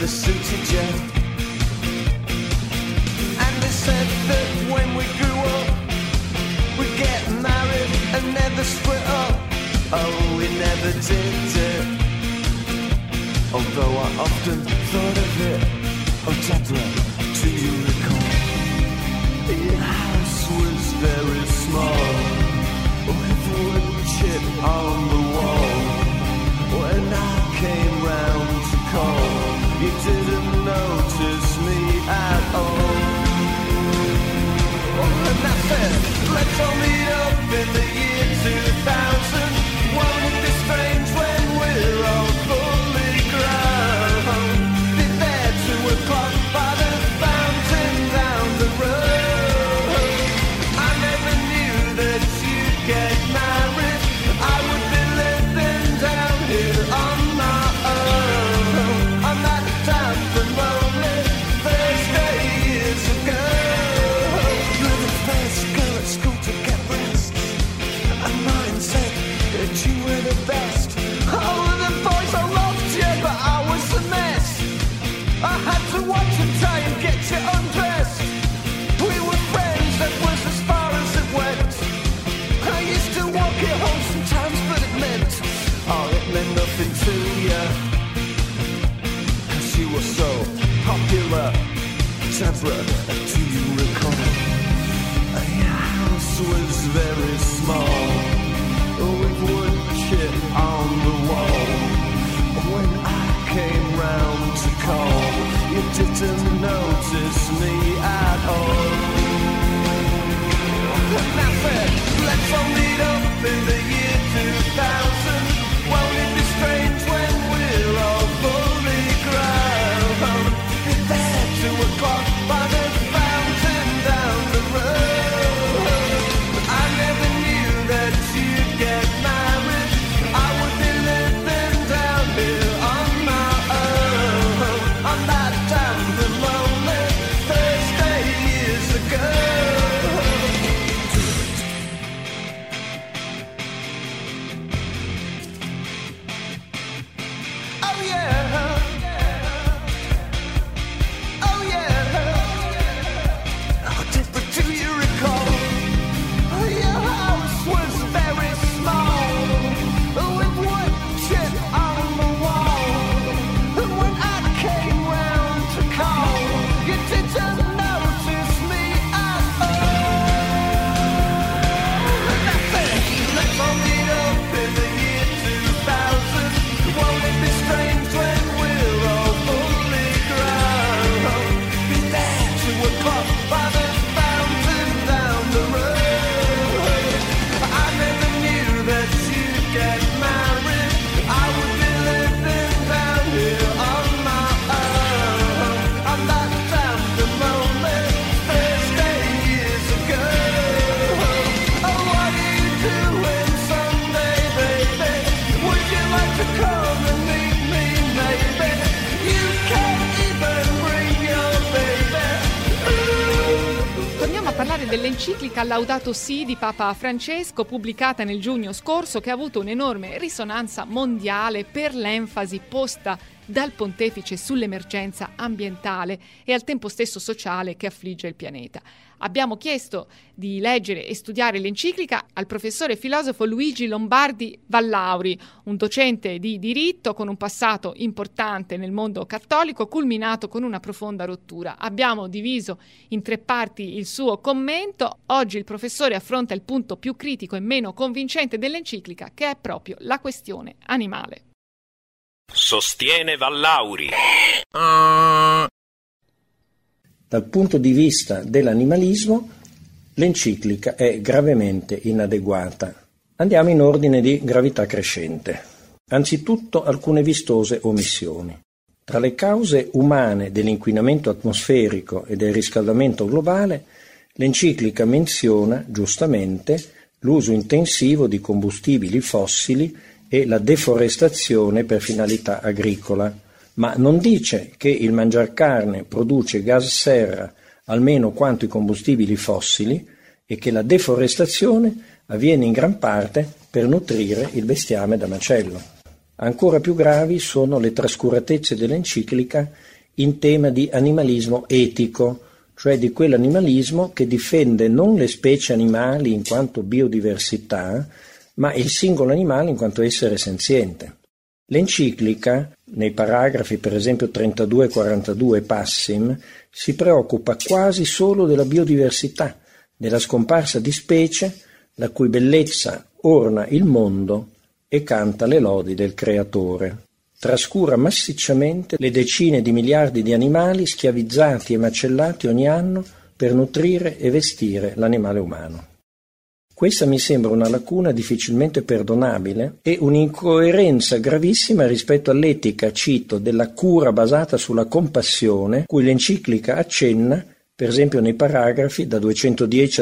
never suited you. And they said that when we grew up we'd get married and never split up. Oh, we never did it. Although I often thought of it. Oh, Deborah, do you recall? Your house was very small, with wood chip on the wall. When I came round to call, you didn't notice me at all. And I said, let's all meet up in the year 2000. Won't it be strange when we're all fully grown? Be there 2 o'clock by the fountain down the road. I never knew that you'd get married. I would be living down here on my own, on that damp and lonely Thursday years ago. You were the first girl at school to get breasts, and mine said that you were the best. Oh, the boys all loved you, but I was a mess. I had to watch and try and get you undressed. We were friends, that was as far as it went. I used to walk you home sometimes, but it meant nothing to you, 'cause you were so popular. Deborah, do you recall? Your house was very small, with wood chip on the wall. When I came round to call, you didn't notice me at all. And I said, let's all meet up in the year 2000. Won't it be strange when we're all fully grown? Be there 2 o'clock by the fountain down the road. I never knew that you'd get married. I would be living down here on my own, on that damp and lonely Thursday years ago. Oh yeah, oh yeah. Oh, Deborah, do you recall? Your house was very small, with wood chip on the wall. And when I came round to call, you didn't notice me at all. And I said, let's all meet up in the year 2000. Won't it be strange when we're all fully grown? Be there 2 o'clock by the fountain down the road. I never knew that you'd get married. I would be living down here on my own, on that damp and lonely Thursday years ago. Oh, what are you doing Sunday, baby? Would you like to come and meet me, maybe? You can't even bring your baby. Ooh. Torniamo a parlare dell'enciclica Laudato Si di Papa Francesco, pubblicata nel giugno scorso, che ha avuto un'enorme risonanza mondiale per l'enfasi posta dal pontefice sull'emergenza ambientale e al tempo stesso sociale che affligge il pianeta. Abbiamo chiesto di leggere e studiare l'enciclica al professore filosofo Luigi Lombardi Vallauri, un docente di diritto con un passato importante nel mondo cattolico, culminato con una profonda rottura. Abbiamo diviso in 3 parti il suo commento. Oggi il professore affronta il punto più critico e meno convincente dell'enciclica, che è proprio la questione animale. Sostiene Vallauri. Dal punto di vista dell'animalismo, l'enciclica è gravemente inadeguata. Andiamo in ordine di gravità crescente. Anzitutto alcune vistose omissioni. Tra le cause umane dell'inquinamento atmosferico e del riscaldamento globale, l'enciclica menziona, giustamente, l'uso intensivo di combustibili fossili e la deforestazione per finalità agricola, ma non dice che il mangiar carne produce gas serra almeno quanto i combustibili fossili e che la deforestazione avviene in gran parte per nutrire il bestiame da macello. Ancora più gravi sono le trascuratezze dell'enciclica in tema di animalismo etico, cioè di quell'animalismo che difende non le specie animali in quanto biodiversità, ma il singolo animale in quanto essere senziente. L'enciclica, nei paragrafi per esempio 32 e 42 passim, si preoccupa quasi solo della biodiversità, della scomparsa di specie, la cui bellezza orna il mondo e canta le lodi del Creatore. Trascura massicciamente le decine di miliardi di animali schiavizzati e macellati ogni anno per nutrire e vestire l'animale umano. Questa mi sembra una lacuna difficilmente perdonabile e un'incoerenza gravissima rispetto all'etica, cito, della cura basata sulla compassione, cui l'enciclica accenna, per esempio nei paragrafi da 210 a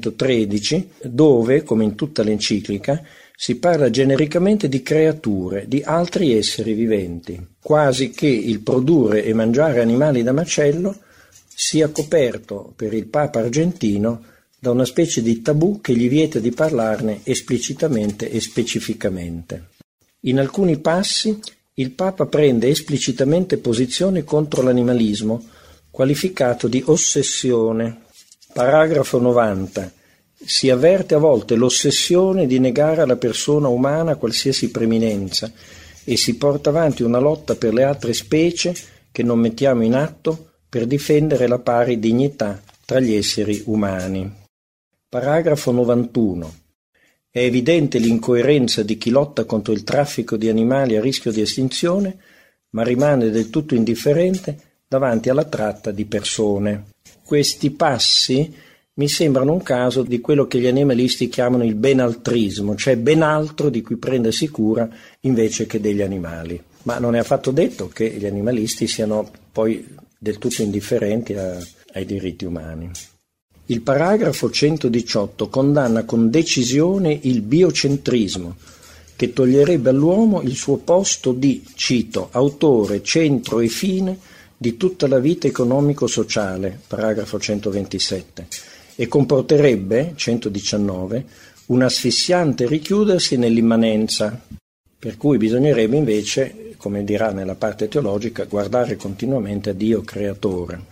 213, dove, come in tutta l'enciclica, si parla genericamente di creature, di altri esseri viventi, quasi che il produrre e mangiare animali da macello sia coperto per il Papa argentino da una specie di tabù che gli vieta di parlarne esplicitamente e specificamente. In alcuni passi il Papa prende esplicitamente posizione contro l'animalismo, qualificato di ossessione. Paragrafo 90. Si avverte a volte l'ossessione di negare alla persona umana qualsiasi preminenza e si porta avanti una lotta per le altre specie che non mettiamo in atto per difendere la pari dignità tra gli esseri umani. Paragrafo 91. È evidente l'incoerenza di chi lotta contro il traffico di animali a rischio di estinzione, ma rimane del tutto indifferente davanti alla tratta di persone. Questi passi mi sembrano un caso di quello che gli animalisti chiamano il benaltrismo, cioè ben altro di cui prendersi cura invece che degli animali. Ma non è affatto detto che gli animalisti siano poi del tutto indifferenti ai diritti umani. Il paragrafo 118 condanna con decisione il biocentrismo, che toglierebbe all'uomo il suo posto di, cito, autore, centro e fine di tutta la vita economico-sociale, paragrafo 127, e comporterebbe, 119, un asfissiante richiudersi nell'immanenza, per cui bisognerebbe invece, come dirà nella parte teologica, guardare continuamente a Dio creatore.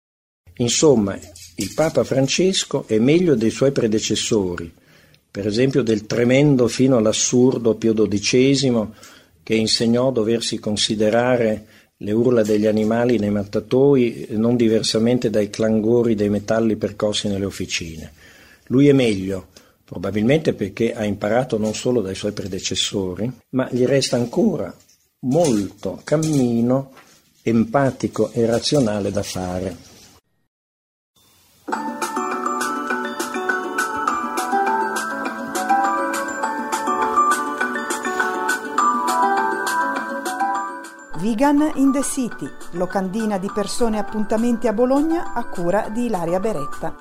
Insomma, il Papa Francesco è meglio dei suoi predecessori, per esempio del tremendo fino all'assurdo Pio XII, che insegnò doversi considerare le urla degli animali nei mattatoi non diversamente dai clangori dei metalli percossi nelle officine. Lui è meglio, probabilmente perché ha imparato non solo dai suoi predecessori, ma gli resta ancora molto cammino empatico e razionale da fare. Vegan in the City, locandina di persone e appuntamenti a Bologna a cura di Ilaria Beretta.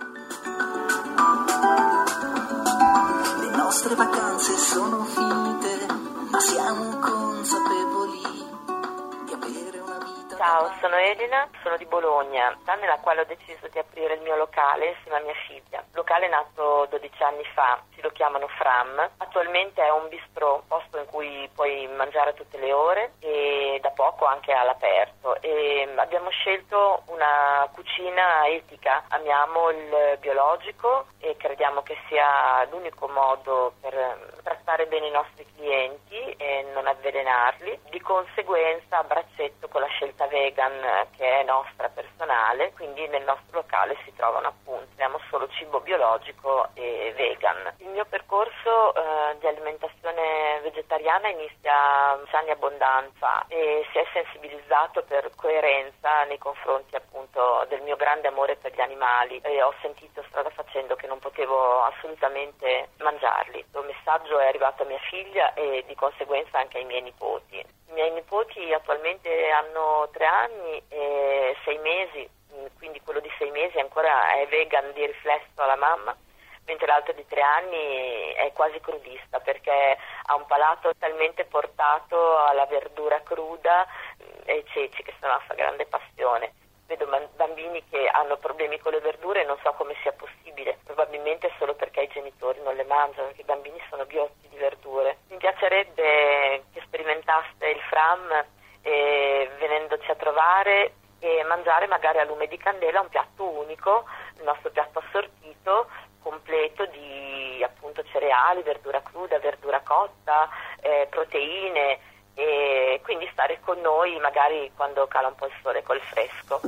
Le nostre vacanze sono finite, ma siamo consapevoli di avere una vita. Ciao, sono Elena, sono di Bologna, nella quale ho deciso di aprire il mio locale insieme a mia figlia. Il locale è nato 12 anni fa, lo chiamano Fram. Attualmente è un bistrò, posto in cui puoi mangiare a tutte le ore e da poco anche all'aperto. E abbiamo scelto una cucina etica, amiamo il biologico e crediamo che sia l'unico modo per trattare bene i nostri clienti e non avvelenarli. Di conseguenza a braccetto con la scelta vegan che è nostra personale, quindi nel nostro locale si trovano appunto, abbiamo solo cibo biologico e vegan. Il mio percorso di alimentazione vegetariana inizia 10 anni abbondanza e si è sensibilizzato per coerenza nei confronti appunto del mio grande amore per gli animali e ho sentito strada facendo che non potevo assolutamente mangiarli. Il messaggio è arrivato a mia figlia e di conseguenza anche ai miei nipoti. I miei nipoti attualmente hanno 3 anni e 6 mesi, quindi quello di 6 mesi ancora è vegan di riflesso alla mamma, mentre l'altro di 3 anni è quasi crudista perché ha un palato talmente portato alla verdura cruda e ai ceci, che sono la sua grande passione. Vedo bambini che hanno problemi con le verdure e non so come sia possibile, probabilmente solo perché i genitori non le mangiano, perché i bambini sono ghiotti di verdure. Mi piacerebbe che sperimentaste il Fram e venendoci a trovare e mangiare magari a lume di candela un piatto unico, il nostro piatto assortito, completo di appunto cereali, verdura cruda, verdura cotta, proteine, e quindi stare con noi magari quando cala un po' il sole col fresco.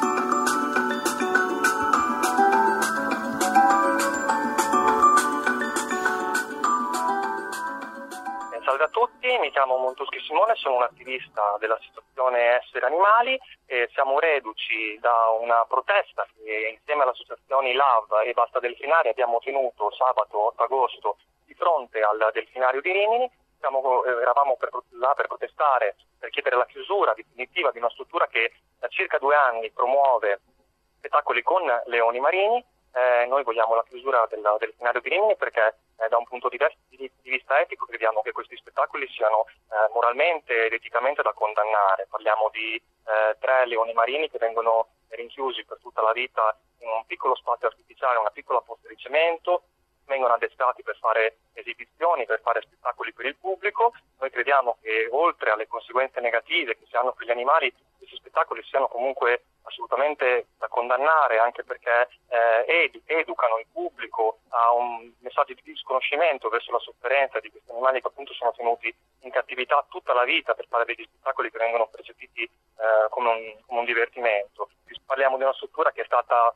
Salve a tutti, mi chiamo Montuschi Simone, sono un attivista dell'associazione Essere Animali e siamo reduci da una protesta che insieme alle associazioni LAV e Basta Delfinari abbiamo tenuto sabato 8 agosto di fronte al Delfinario di Rimini. Eravamo là per protestare, per chiedere la chiusura definitiva di una struttura che da circa 2 anni promuove spettacoli con leoni marini. Noi vogliamo la chiusura del Delfinario di Rimini perché da un punto di vista etico crediamo che questi spettacoli siano moralmente ed eticamente da condannare. Parliamo di 3 leoni marini che vengono rinchiusi per tutta la vita in un piccolo spazio artificiale, una piccola fossa di cemento, vengono addestrati per fare esibizioni, per fare spettacoli per il pubblico. Noi crediamo che oltre alle conseguenze negative che si hanno per gli animali, questi spettacoli siano comunque assolutamente da condannare, anche perché educano il pubblico a un messaggio di disconoscimento verso la sofferenza di questi animali che appunto sono tenuti in cattività tutta la vita per fare degli spettacoli che vengono percepiti come un divertimento. Parliamo di una struttura che è stata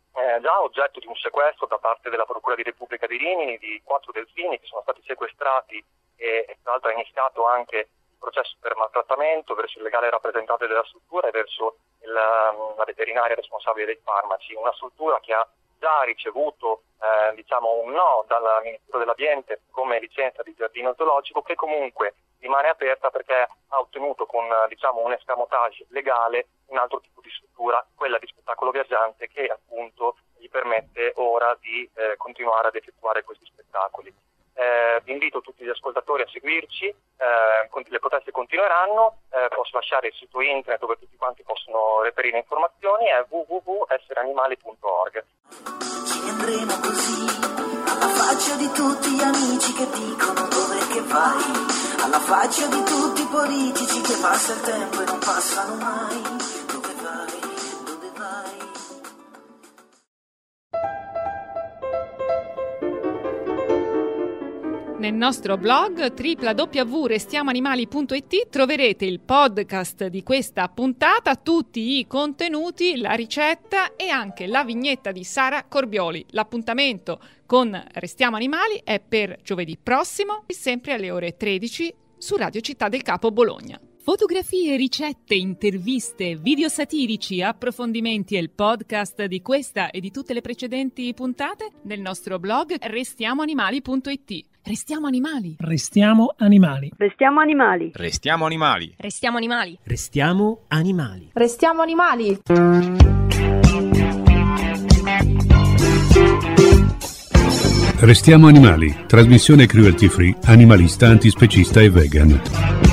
già oggetto di un sequestro da parte della Procura di Repubblica di Rimini di 4 delfini che sono stati sequestrati e tra l'altro è iniziato anche il processo per maltrattamento verso il legale rappresentante della struttura e verso la veterinaria responsabile dei farmaci, una struttura che ha già ricevuto un no dal Ministero dell'Ambiente come licenza di giardino zoologico, che comunque rimane aperta perché ha ottenuto con un escamotage legale un altro tipo di struttura, quella di spettacolo viaggiante, che appunto gli permette ora di continuare ad effettuare questi spettacoli. Vi invito tutti gli ascoltatori a seguirci, le proteste continueranno, posso lasciare il sito internet dove tutti quanti possono reperire informazioni, è www.essereanimali.org. Ci andremo così, alla faccia di tutti gli amici che dicono dove che vai, alla faccia di tutti i politici che passa il tempo e non passano mai. Dove vai, dove vai? Nel nostro blog www.restiamoanimali.it troverete il podcast di questa puntata, tutti i contenuti, la ricetta e anche la vignetta di Sara Corbioli. L'appuntamento con Restiamo Animali è per giovedì prossimo, sempre alle ore 13 su Radio Città del Capo Bologna. Fotografie, ricette, interviste, video satirici, approfondimenti e il podcast di questa e di tutte le precedenti puntate nel nostro blog restiamoanimali.it. Restiamo animali. Restiamo animali. Restiamo animali. Restiamo animali. Restiamo animali. Restiamo animali. Restiamo animali. Restiamo animali. Trasmissione cruelty free, animalista, antispecista e vegan.